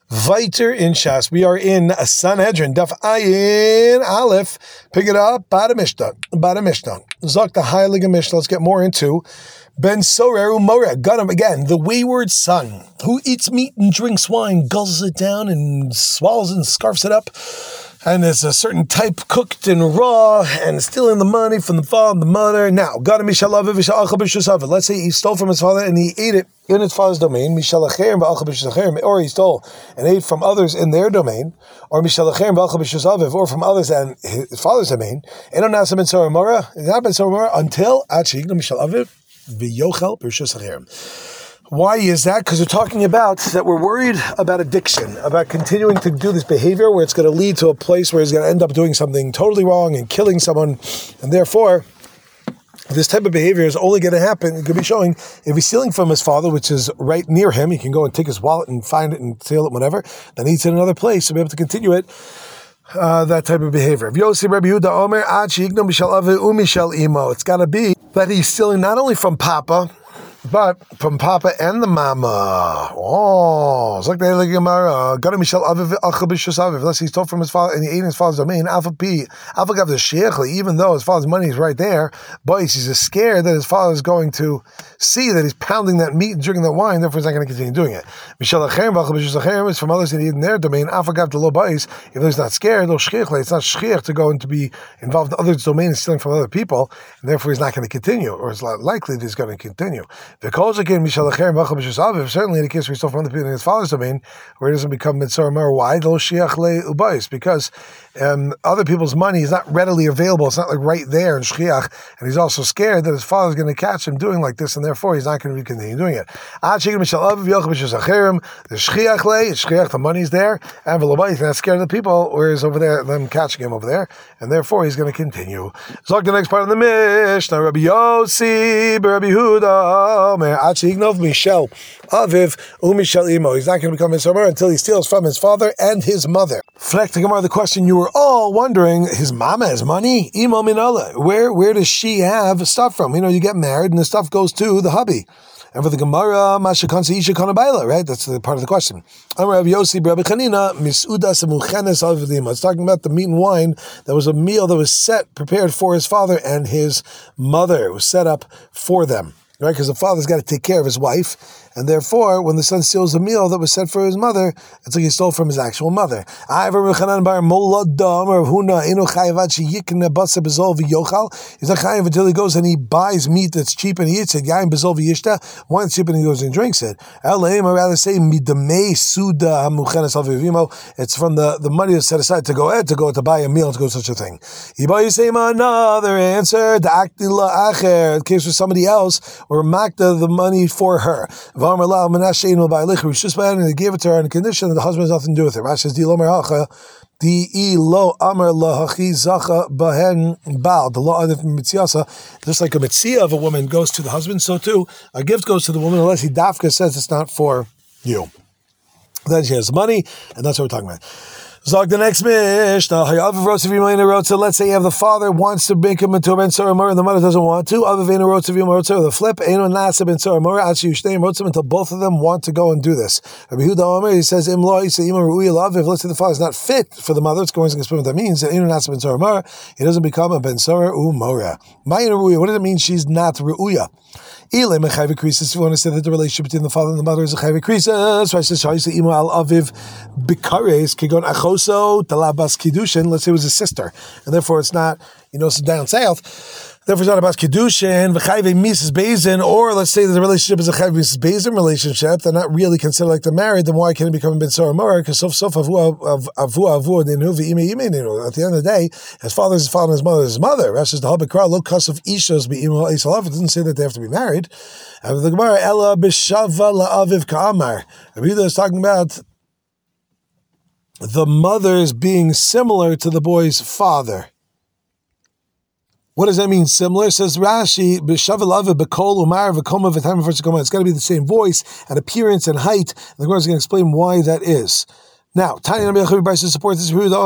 Weiter in Shas, we are in Sanhedrin, Daf Ayin Aleph. Pick it up, Bada Mishnah. Zok the Heilige Mishnah. Let's get more into Ben Sorer Umora. Got him again, the wayward son who eats meat and drinks wine, guzzles it down and swallows it and scarfs it up. And there's a certain type cooked and raw and stealing the money from the father and the mother. Now, let's say he stole from his father and he ate it in his father's domain, or he stole and ate from others in their domain, or from others and his father's domain. It's not been until why is that? Because we're talking about that we're worried about addiction, about continuing to do this behavior where it's going to lead to a place where he's going to end up doing something totally wrong and killing someone, and therefore this type of behavior is only going to happen. It could be showing if he's stealing from his father, which is right near him, he can go and take his wallet and find it and steal it, whatever. Then he's in another place to be able to continue it. That type of behavior. It's got to be that he's stealing not only from Papa, but from Papa and the Mama. Oh, it's like the Gemara. Unless he's told from his father and he ate in his father's domain. Even though his father's money is right there, but he's scared that his father is going to see that he's pounding that meat and drinking that wine. Therefore, he's not going to continue doing it. It's from others that he ate in their domain. Even though he's not scared, it's not shchiach to go and to be involved in others' domain and stealing from other people, and therefore he's not going to continue, or it's not likely that he's going to continue. Certainly in the case where he stole from the people in his father's domain, where he doesn't become mitzvah mer. Why? Because other people's money is not readily available. It's not like right there in shchiach, and he's also scared that his father's going to catch him doing like this, and therefore he's not going to continue doing it. The shchiach, the money's there, and he's not scared of the people, whereas over there, them catching him over there, and therefore he's going to continue. So the next part of the Mishnah, Rabbi Yossi, Rabbi Huda. He's not going to become Mitzvah until he steals from his father and his mother. The question you were all wondering, his mama has money? Where does she have stuff from? You get married and the stuff goes to the hubby. And for the Gemara, right? That's the part of the question. It's talking about the meat and wine. That was a meal that was prepared for his father and his mother. It was set up for them. Right, because the father's got to take care of his wife, and therefore, when the son steals a meal that was set for his mother, it's like he stole from his actual mother. He's not chayav until he goes and he buys meat that's cheap and he eats it. Wine that's cheap and he goes and drinks it. I'd rather say it's from the money that's set aside to go to buy a meal to go such a thing. Another answer, in case with somebody else, or makta the money for her. And they gave it to her on the condition that the husband has nothing to do with it. Rashi says, just like a mitzia of a woman goes to the husband, so too a gift goes to the woman unless he dafka says it's not for you. Then she has money, and that's what we're talking about. Zog the next Mishnah. Let's say you have the father wants to make him into a ben soramor and the mother doesn't want to. The flip, until both of them want to go and do this. Rabbi Huda Omer, he says, if let's say the father is not fit for the mother, it's going to explain what that means. He doesn't become a ben sorar umora. What does it mean she's not ru'uya? If you want to say that the relationship between the father and the mother is a chayv krisis, so I said, let's say it was a sister, and therefore it's not, it's down south. Therefore, it's not about Kiddushin, v'chayve Mrs. Bezin, or let's say that the relationship is a chayve Mrs. Bezin relationship. They're not really considered like they're married. Then why can't it become a ben sorar mora? Because sof avu nenu v'ime nenu. At the end of the day, his father is his father, and his mother is his mother. Rashi says the halbekra lo kasuf ishos be'imo eisalav. It doesn't say that they have to be married. And the Gemara ella b'shava la'aviv ka'amar. Rabbi Yehuda is talking about the mothers being similar to the boy's father. What does that mean? Similar? Says Rashi, it's got to be the same voice and appearance and height. And the Gemara is going to explain why that is. Now, Tanya Nabi Achavi Bryce supports this. If you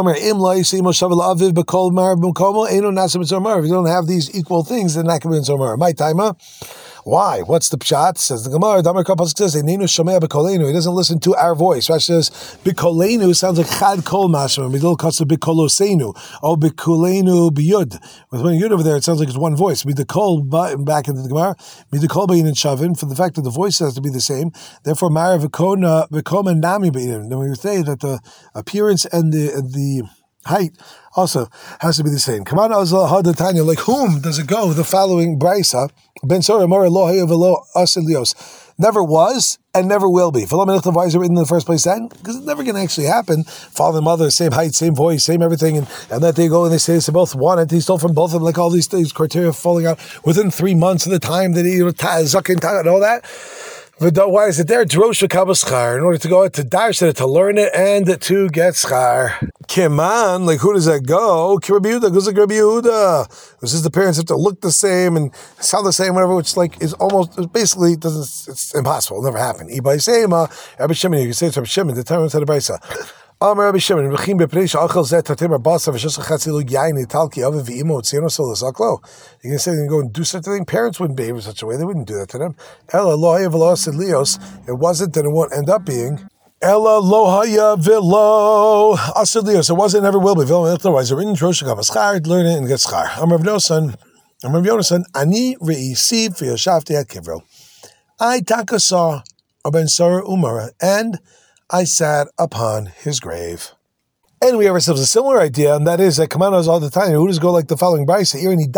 don't have these equal things, then that can be in Zomar. My timer. Why? What's the pshat? Says the Gemara. Damar Kapos says, "Einenu shomea b'koleinu." He doesn't listen to our voice. Rashi says, "B'koleinu" sounds like chad kol mashma. Midol kasu b'koloseinu. Oh, b'koleinu b'yud. With one yud over there, it sounds like it's one voice. Midikol back into the Gemara. Midikol bein and shavin. For the fact that the voice has to be the same. Therefore, Mara v'koma nami bein. Then we say that the appearance and the height also has to be the same. Come on, Hadatanya. Like whom does it go? The following brisa: Ben Sora Mora Lo Haya Velo Asilios. Never was and never will be. Why is it written in the first place then? Because it's never going to actually happen. Father and mother, same height, same voice, same everything, and that they go and they say it's both one entity, stole from both of them, like all these criteria falling out within 3 months of the time that he zakin and all that. Why is it there? Drosh v'kabel in order to go out to darshan it, to learn it, and to get schar. Kiman, like who does that go? Rabbi Yehuda goes like Rabbi Yehuda. It says the parents have to look the same and sound the same, whatever, which like is almost basically doesn't. It's impossible. It'll never happen. Ibay Seima, Rabbi Shimon. You can say it's Rabbi Shimon. The time to the brisa. Rabbi Shimon, Rechim bePreisha Achel Zet Tatim Basa V'Shosach Chatzilu Yain Italki Ave V'Imo Tzino Solas Aklo. You can say they can go and do such a thing. Parents wouldn't behave in such a way. They wouldn't do that to them. Ella Lohaya Velos and Leos. It wasn't, and it won't end up being. Ella Lohaya Velo Asilios. It wasn't, never will be. Otherwise, they're in Droshak Avaschar, learn it and get schar. I'm Rav Yonasan. Ani Re'isi V'Yoshavti HaKivro. I taka saw Ben Sora Umara, and I sat upon his grave. And we have ourselves a similar idea, and that is that Kamanos all the time. Who does go like the following brisa?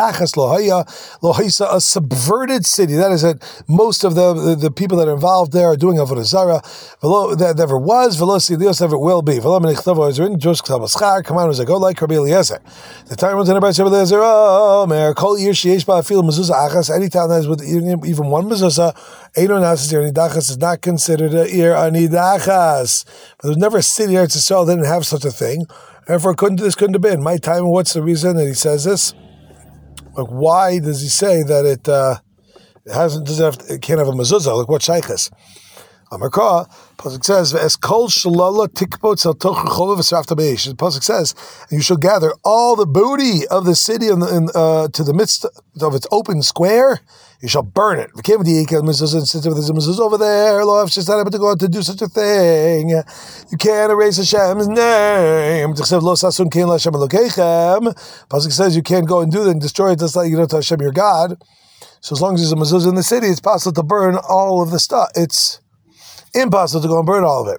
A subverted city. That is that most of the people that are involved there are doing avodah zara. That never was. Velosilios never will be. Kamanos that go like Rabbi Eliezer. The time was in the brisa Rabbi Eliezer. Oh, Mer kol year sheyesh ba'afil mezuzah achas. Any town that has with even one mezuzah, Eino Nasis Ir Nidachas is not considered a Ir Anidachas. But there's never a city here to sell that didn't have such a thing. Therefore, couldn't have been. My time, what's the reason that he says this? Like, why does he say that it can't have a mezuzah? Like, what shaykhis? Amarkah, Pasuk says, "Es kol shalala tikpot sel toch rechova v'srafta beish." The Pasuk says, "And you shall gather all the booty of the city to the midst of its open square. You shall burn it." Since there's a mezuzah over there, lo just not able to go out to do such a thing. You can't erase Hashem's name. Pasuk says you can't go and do that and destroy it just like you know to Hashem your God. So as long as there's a mezuzah in the city, it's possible to burn all of the stuff. It's impossible to go and burn all of it.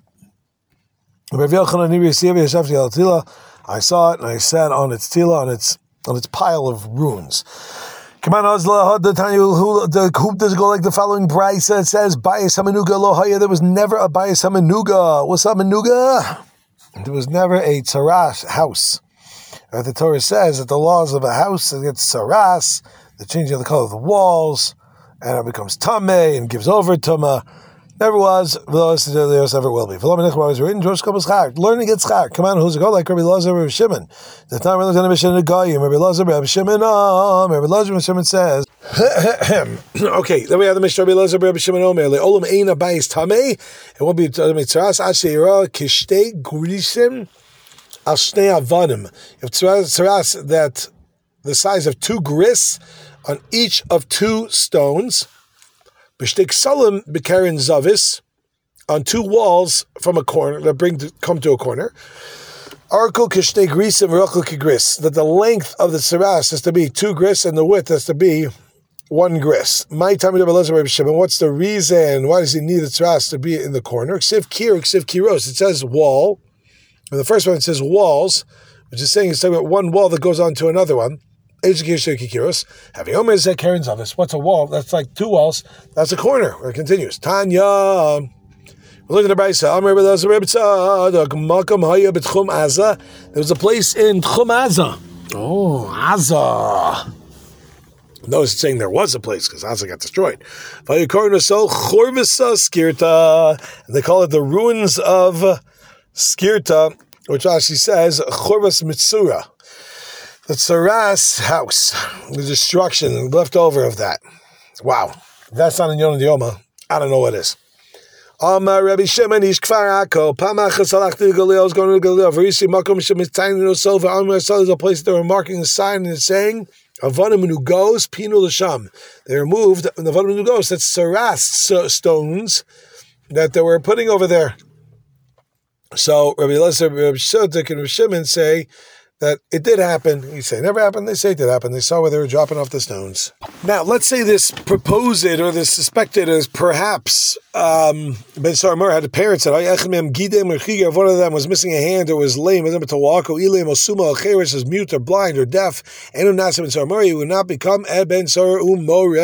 I saw it and I sat on its tila, on its pile of ruins. Come on, who does it go like the following brisa? It says, Bayis Hamanuga Lohaya. There was never a Bayis Hamanuga. What's up, Manuga? There was never a tzaras house. The Torah says that the laws of a house, it gets tzaras, the changing of the color of the walls, and it becomes tameh and gives over tameh. Never was, never will be. Learning gets schar. Come on, who's it go like Rabbi Lazar, Rabbi Shimon? The time Rabbi Lazar, Rabbi Shimon, Rabbi Lazar, Rabbi Shimon says. Okay, then we have the Mishnah Rabbi Lazar, Rabbi Shimon Omer. Le'olam eina bayis tamei. It won't be tzaras asheira kishtei grisim al shnei avanim. If tzaras that the size of 2 gris on each of 2 stones. B'shtik salim b'karen zavis on 2 walls from a corner that come to a corner. Arkel kishtei grisim v'rachel kigris, that the length of the tzaras has to be 2 gris and the width has to be 1 gris. My time Rabbi Shimon. What's the reason? Why does he need the tzaras to be in the corner? Ksiv kir, ksiv kiros. It says wall. And the first one it says walls, which is saying it's talking about one wall that goes on to another one. What's a wall? That's like 2 walls. That's a corner. It continues. Tanya. We're looking at the Brisa. There was a place in Tchum Aza. Oh, Aza. Notice it's saying there was a place because Aza got destroyed. And they call it the ruins of Skirta, which Rashi says Chorvas Mitsura. The tzaras house, the destruction left over of that. Wow. If that's not in Yonah Dioma, I don't know what is. Rabbi Shimon ish kfar Akko. Pamachas halachti Galileo. I was going to Galileo. V'risi makom shemitzayin no silva. There's a place that they were marking a sign and it's saying Avanim Nugos, Pinu Lasham. They removed the Avanim Nugos, that's saras stones that they were putting over there. So Rabbi Elazar, Rabbi Shildik, and Rabbi Shimon say that it did happen. You say it never happened. They say it did happen. They saw where they were dropping off the stones. Now, let's say this proposed or this suspected is perhaps Ben Saramur had a parent said, if one of them was missing a hand or was lame, was able to walk, or was mute or blind or deaf, he would not become a Ben Saramur.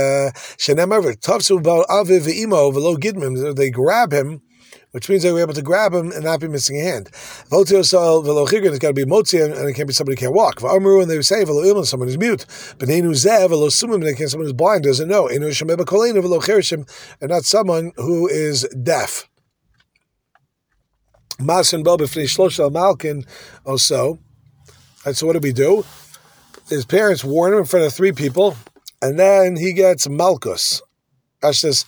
They grab him, which means they were able to grab him and not be missing a hand. It's got to be motzi, and it can't be somebody who can't walk. And they say, someone who's mute. Someone who's blind doesn't know. And not someone who is deaf. Malkin also. And so what do we do? His parents warn him in front of 3 people, and then he gets malchus. Ash says,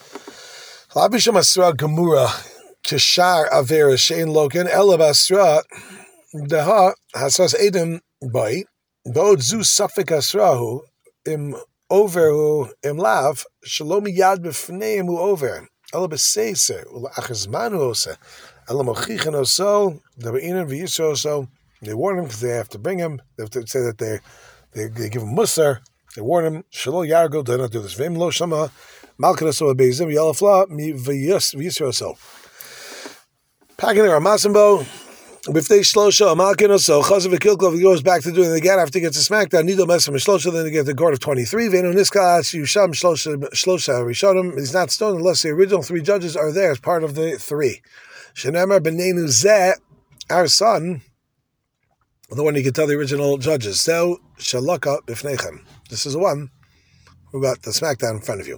Kishar Avera Shein Logan Elabasra Daha Hasas Edom Boy Bod Zu Safik Asrahu Im Overhu Im Lav Shalomi Yad Befneim Hu Over Elabaseser Achazmanu Osa Elamochichan Oso Dabainam V'Yisro Oso. They warn him because they have to bring him. They have to say that they give him musar. They warn him Shalo Yargo. Do not do this. Vim Lo Shama Malkanaso Beizim Yalafla Mi V'Yisro Oso. Packing the Ramasimbo, if they shlosha amalkin so chazav kilkov, he goes back to doing it again after he gets a smackdown. Nido mesam shlosha, then they get the guard of 23. Venu niskas yusham shlosha rishonim. He's not stoned unless the original 3 judges are there as part of the 3. Shenemar benenu zeh, our son, the one you can tell the original judges. So shalaka b'fnechem. This is the one who got the smackdown in front of you.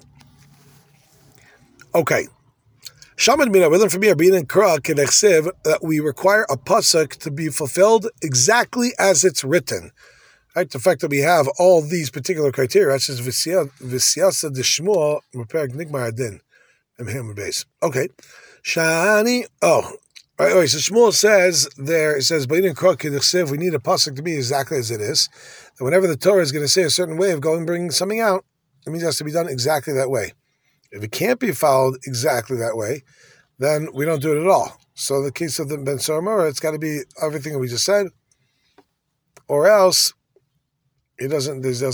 Okay. Shaman Mina, we learn from here, being in Kra, that we require a pasuk to be fulfilled exactly as it's written. Right? The fact that we have all these particular criteria, that's just Visyasa de Shmuel, Repair Nigmar Adin, and him base. Okay. Shani, right, so Shmuel says there, it says, being in Kra, we need a pasuk to be exactly as it is. And whenever the Torah is going to say a certain way of going and bringing something out, it means it has to be done exactly that way. If it can't be followed exactly that way, then we don't do it at all. So in the case of the Ben Saramura, it's got to be everything that we just said, or else he's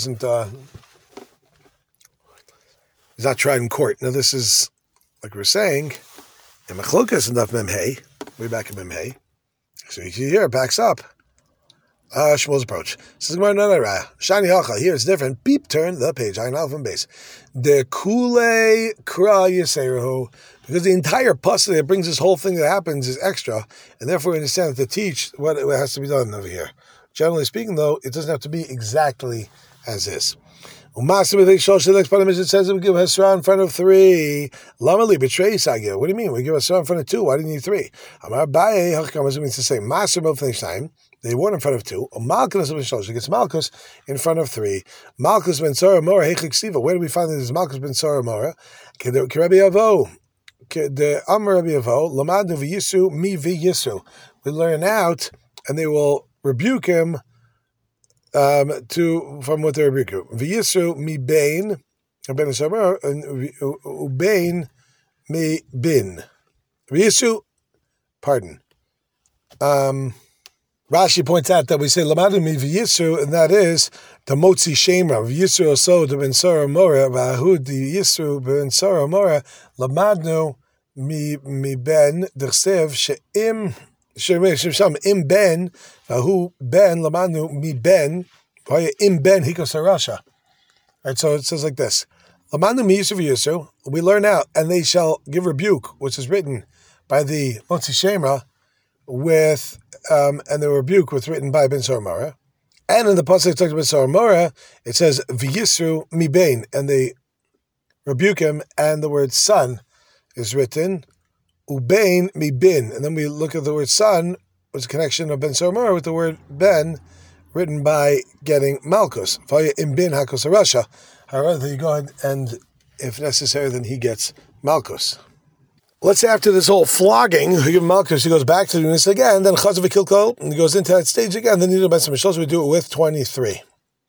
not tried in court. Now this is, like we're saying, in Machlokas and Daf Memhei, way back in Memhei. So you see here, it backs up. Shmuel's approach. Says Shani Hacha. Here it's different. Beep, turn the page. Ein Alpha and base. The Kule Kra Yiserahu. Because the entire pasuk that brings this whole thing that happens is extra, and therefore we understand that to teach what has to be done over here. Generally speaking, though, it doesn't have to be exactly as is. It says we give Hesra in front of 3. Lamali betray Sagir. What do you mean? We give Hesra in front of 2. Why do you need 3? Amar Baye Hakam means to say Master Milfnei. They warn in front of 2. Malchus gets Malchus in front of 3. Malchus ben Sarah Mora Hechik Siva. Where do we find that this Malchus ben Sarah Mora? Rabbi Avo. The Amar Rabbi Avo. Lamadu v'Yisu mi v'Yisu. We learn out, and they will rebuke him from what they rebuke him. V'Yisu mi bein ben Sarah and ubein mi bin. V'Yisu, pardon. Rashi points out that we say Lamadu mi v'Yisru, and that is the Motzi Shemra v'Yisru also the Ben Sarah Mora v'Ahud the Yisru Ben Sarah Mora Lamadu mi ben d'chsev she'im sham im ben v'Ahu ben Lamadu mi ben im ben hikos harasha. Right, so it says like this: Lamadu mi Yisru v'Yisru. We learn out, and they shall give rebuke, which is written by the Motzi Shemra with. And the rebuke was written by Ben Saramara. And in the pasuk talks about Saramara, it says V'Yisru mi bein, and they rebuke him, and the word son is written Ubein mi bin. And then we look at the word son, which is a connection of Ben Saramara with the word Ben, written by getting Malchus. Vaya im bin hakos harasha. However, you go ahead and, if necessary, then he gets Malchus. Let's say after this whole flogging, he goes back to doing this again, then Chazav Kilko, and he goes into that stage again, then we do it with 23.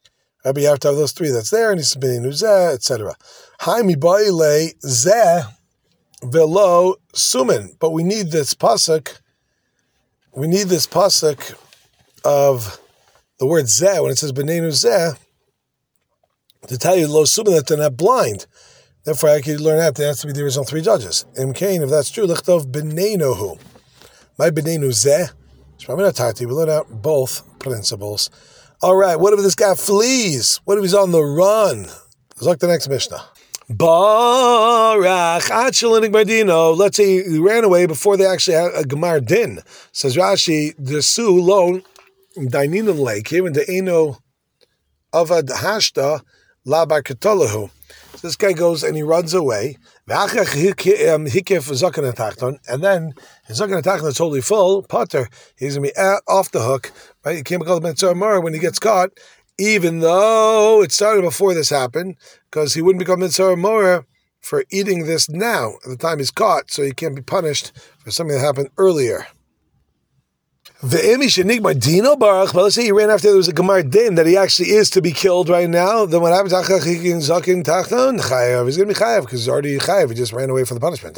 Rabbi, you have to have those three that's there, and he's beneinu zeh, etc. Hai mi ba'ile zeh velo sumin. But we need this pasuk. We need this pasuk of the word zeh when it says beneinu zeh to tell you lo sumin that they're not blind. Therefore, I can learn that there has to be the original three judges. In Cain, if that's true, lichtov beneinu. My beneinu zeh. We learn out both principles. All right, what if this guy flees? What if he's on the run? Let's look at the next Mishnah. Barach Achelinik Bardino. Let's say he ran away before they actually had a Gemar Din. Says Rashi, the Su lo Daininan Lake, even the Eno Avad Hashta La Barkatolahu. This guy goes and he runs away. And then his Zakan Atachton is totally full. Potter, he's going to be off the hook. Right? He can't be called Ben Mar when he gets caught, even though it started before this happened, because he wouldn't become Ben Mar for eating this now, at the time he's caught, so he can't be punished for something that happened earlier. But let's say he ran after there was a Gemar Din that he actually is to be killed right now. Then what happens? He's going to be chayav because he's already chayav. He just ran away from the punishment.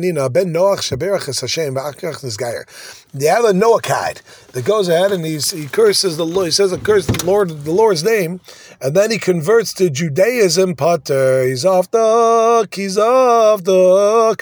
The other Noachide that goes ahead and he curses the Lord. He says a curse the Lord's name, and then he converts to Judaism. Potter, he's off the hook. He's off the hook.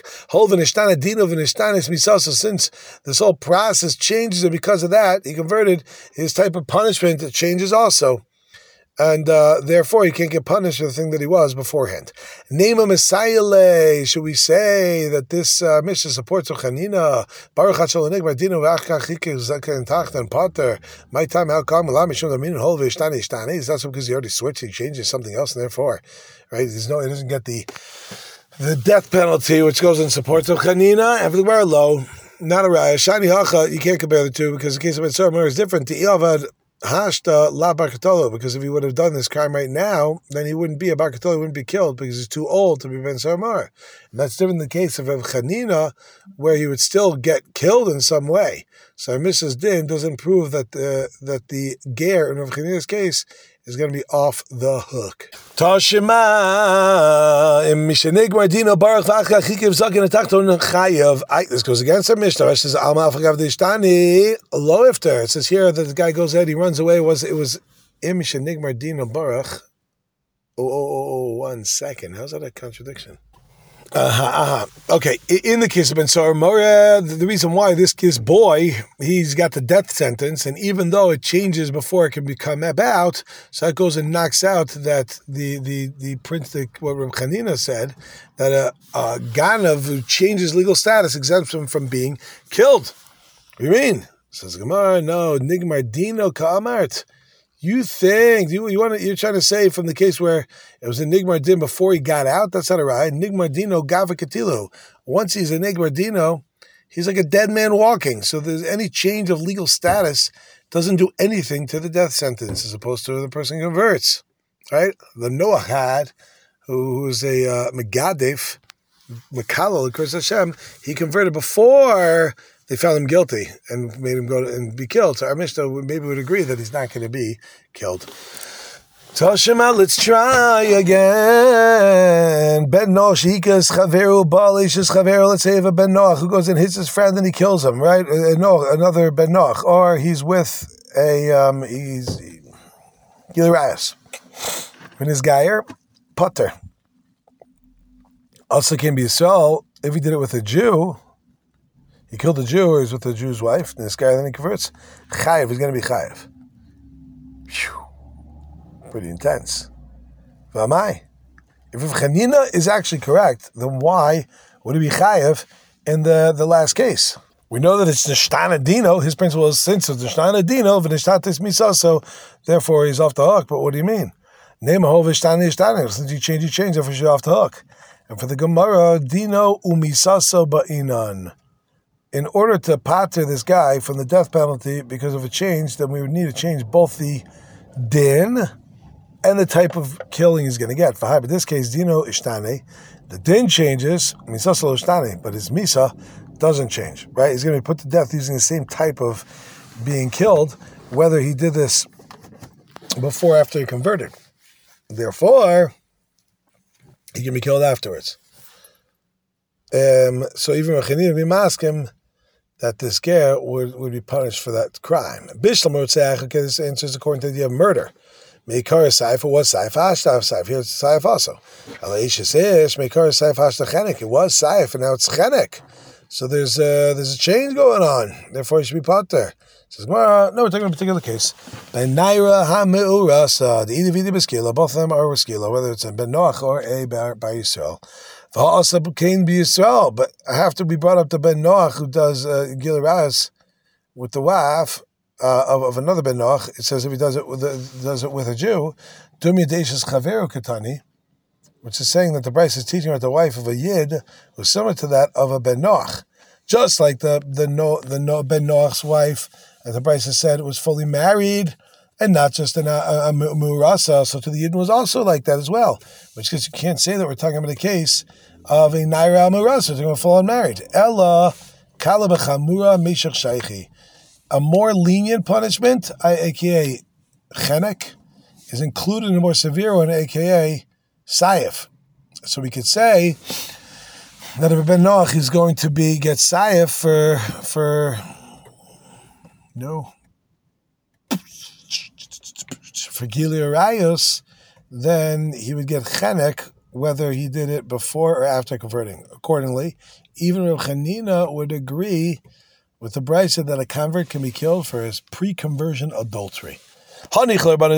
Since this whole process changes and because of that, he converted, his type of punishment changes also. And therefore, he can't get punished for the thing that he was beforehand. Name a Messiah. Should we say that this Mishnah supports Ochanina? Baruch HaSholonik Bardino V'achkach Hikeh Zaken Tachtan Potter. My time, how come? Lam Mishum Damin and Hol V'Ishtani Ishtani. Is that because he already switched? He changes something else, and therefore, right? He doesn't get the death penalty, which goes in support of Chanina. Everywhere low. Not a raya. Shani hacha, you can't compare the two because the case of Mitzvah is different. The Iyavad hashta la barkatolo, because if he would have done this crime right now, then he wouldn't be a barkatolo, he wouldn't be killed because he's too old to be ben sarmar. And that's different in the case of Chanina, where he would still get killed in some way. So Mrs. Din doesn't prove that the ger in Rav Chanina's case is going to be off the hook. Tashima mishenig mardino baruch v'achka chikiv zaken atachton chayav. This goes against our Mishnah. It says alma afagav dishtani lo ifter. It says here that the guy goes ahead, he runs away. It was im mishenig mardino baruch. Oh, 1 second. How's that a contradiction? Okay, in the case of Ben Sar Mora, the reason why this boy, he's got the death sentence, and even though it changes before it can become about, so it goes and knocks out that the prince, what Reb Chanina said, that a Ganav who changes legal status exempts him from being killed. What do you mean? Says Gemara, no, Nigmar Dino Ka'amart. You think you're trying to say from the case where it was a Nigmar Din before he got out? That's not right. Nigmar Dino Gava Katilu. Once he's a Nigmar Dino, he's like a dead man walking. So there's any change of legal status doesn't do anything to the death sentence as opposed to the person converts. Right? The Noachad, who's a Megadif, Mekalel, Kurs Hashem, he converted before they found him guilty and made him go and be killed. So our Mishnah maybe would agree that he's not going to be killed. Toshima, let's try again. Ben Noach, Hikas Chaveru, Balishis Chaveru. Let's say if a Ben Noach who goes and hits his friend and he kills him, right? No, another Ben Noach. Or he's with he's Gilras. When his Gayer, Potter. Also can be so if he did it with a Jew. He killed a Jew, or he's with a Jew's wife, and this guy then he converts. Chayiv, he's going to be chayiv. Phew. Pretty intense. V'amai. If Chanina is actually correct, then why would he be chayiv in the last case? We know that it's Nishtana Dino. His principle is since it's Nishtana Dino, v'nishtatis misa, so therefore he's off the hook. But what do you mean? Name a whole v'shtana Nishtana. Since you change, therefore you're off the hook. And for the Gemara, Dino umisaso ba'inan. In order to pater this guy from the death penalty because of a change, then we would need to change both the din and the type of killing he's going to get. But in this case, Dino Ishtane, the din changes, Misa Solo Ishtane, but his Misa doesn't change, right? He's going to be put to death using the same type of being killed, whether he did this before or after he converted. Therefore, he can be killed afterwards. So even Rechanina be maskim that this ger would be punished for that crime. Bishlam would say, okay, this answers according to the idea of murder. Meikar Saif, it was Saif, Ashtav Saif. Here's Saif also. Alaishis Ish, Meikar Saif, Ashtav Chenek. It was Saif, and now it's Chenek. So there's a change going on. Therefore, you should be put there. Says Gemara, no, we're talking about a particular case. Ben Naira HaMe'urasa, the Idividi Beskila, both of them are Beskila, whether it's a Ben Noach or a Bar Yisrael. V'ha'asab Cain be Yisrael, but I have to be brought up to Ben Noach who does Gileras with the wife of another Ben Noach. It says if he does it with a Jew, Dum Yadeshis Chaveru Katani, which is saying that the Bryce is teaching about the wife of a Yid who's similar to that of a Ben Noach. Just like the Ben Noach's wife, as the Bryce has said, was fully married and not just a Murasa. So to the Yid was also like that as well. Which because you can't say that we're talking about a case of a Naira Murasa, we're talking about full unmarried. Ella Kala B'chamura Meshach Shaychi. A more lenient punishment, aka Chenek, is included in a more severe one, aka Saif. So we could say that if a Ben Noach is going to get Saif for Gili Arayos, then he would get Chenek whether he did it before or after converting. Accordingly, even Rav Chanina would agree with the Brisa that a convert can be killed for his pre-conversion adultery. Okay,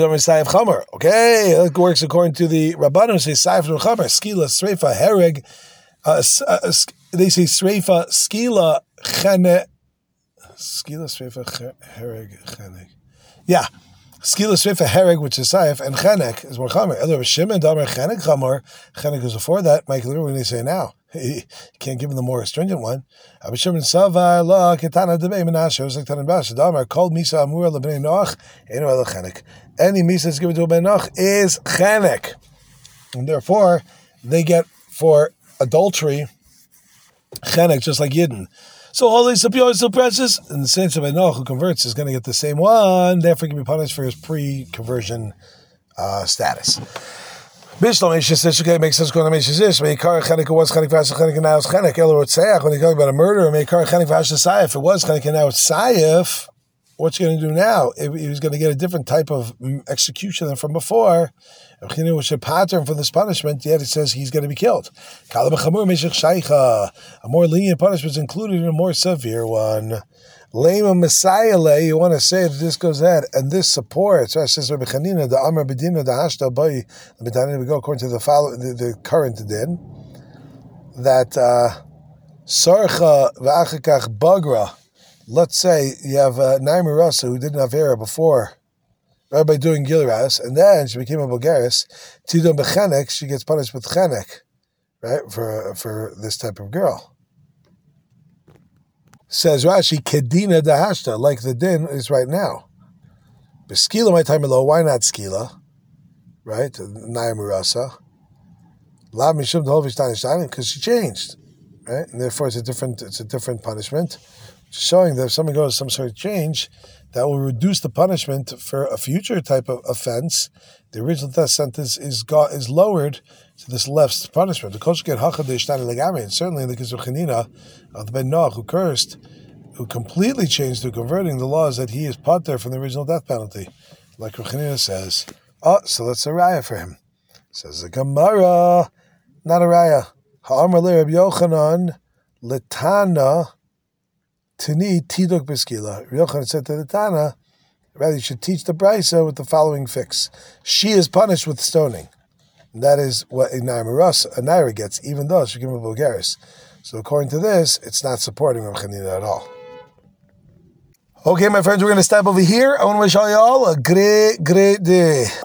it works according to the Rabbanim. Say Saif and Chamer, Skila, Sreifa, Hereg. They say Sreifa, Skila, Chene. Skila, Sreifa, Hereg, Chenek. Yeah. Skila, Sreifa, Hereg, which is Saif, and Chenek is more Chamer. Elo Shimon, Damer, Chenek, Chamer. Chenek is before that. Michael, what do they say now? You can't give him the more stringent one. Any misa that's given to a ben Noach is chenek, and therefore they get for adultery chenek just like Yidden. So all these appeal is still precious, and the saints of ben Noach who converts is going to get the same one. Therefore, he can be punished for his pre-conversion status. Bishlam Ishish, okay, makes sense going to Ishish. Meikar Chenek was Chenek Vash Chenek and now it's Chenek. Elor Tseach, when you talk about a murder, Meikar Chenek Vash Saif, it was Chenek and now it's Saif. What's he going to do now? If he was going to get a different type of execution than from before, if he was a pattern for this punishment, yet it says he's going to be killed. A more lenient punishment is included in a more severe one. Lema Messiah, you want to say that this goes ahead and this supports. So it says Rabbi Chanina, the Amar Bedina, the Hashta Bay. We go according to the current din that Sarcha v'achikach Bagra. Let's say you have Naima Rasa who didn't have Era before, right, by doing Gilras, and then she became a Bulgaris. Tidon Bechenek, she gets punished with Chenek, right, for this type of girl. Says Rashi, Kedina Dahashta, like the din is right now. But Skila, my time below, why not Skila? Right? Naya Murasa. La Mishum Dhovish Tanishtanim, because she changed. Right? And therefore it's a different punishment. Showing that if someone goes some sort of change, that will reduce the punishment for a future type of offense. The original death sentence is lowered to this left punishment. And certainly in the case of Chanina, of the Ben Noach who cursed, who completely changed to converting the laws that he is pater from the original death penalty. Like Chanina says, so that's a raya for him. Says the Gemara, not a raya. Ha'amar le Rabbi Yochanan letana tini tiduk beskila. Rabbi Yochanan said to the Tana, rather you should teach the Brisa with the following fix. She is punished with stoning. And that is what a Naira gets, even though she became a Bulgaris. So according to this, it's not supporting Rav Chanina at all. Okay, my friends, we're going to stop over here. I want to wish all y'all a great day.